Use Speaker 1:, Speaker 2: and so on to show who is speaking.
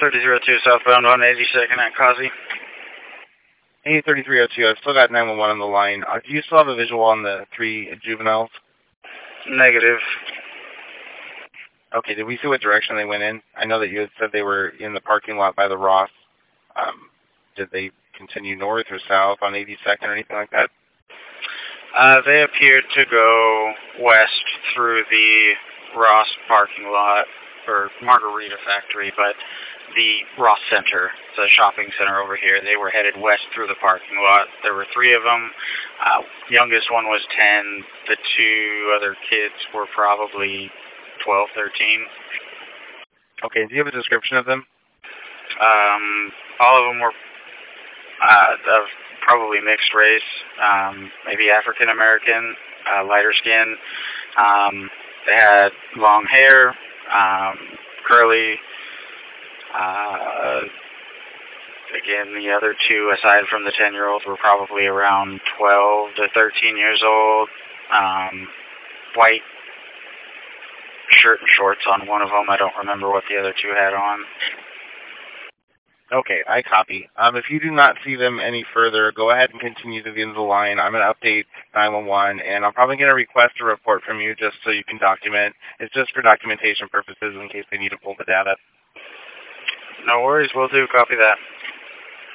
Speaker 1: 3002 southbound 182nd at Causey.
Speaker 2: Hey, 3302, I've still got 911 on the line. Do you still have a visual on the 3 juveniles?
Speaker 1: Negative.
Speaker 2: Okay, did we see what direction they went in? I know that you had said they were in the parking lot by the Ross. Did they continue north or south on 82nd or anything like that?
Speaker 1: They appeared to go west through the Ross parking lot, or Margarita Factory, but the Ross Center, the shopping center over here, they were headed west through the parking lot. There were 3 of them. Youngest one was 10. The 2 other kids were probably 12, 13.
Speaker 2: Okay, do you have a description of them?
Speaker 1: All of them were of probably mixed race, maybe African American, lighter skin. They had long hair, curly. Again, the other 2, aside from the 10-year-olds, were probably around 12 to 13 years old. White shirt and shorts on one of them. I don't remember what the other 2 had on.
Speaker 2: Okay, I copy. If you do not see them any further, go ahead and continue to the end of the line. I'm going to update 911, and I'm probably going to request a report from you just so you can document. It's just for documentation purposes in case they need to pull the data.
Speaker 1: No worries, we'll do. Copy that.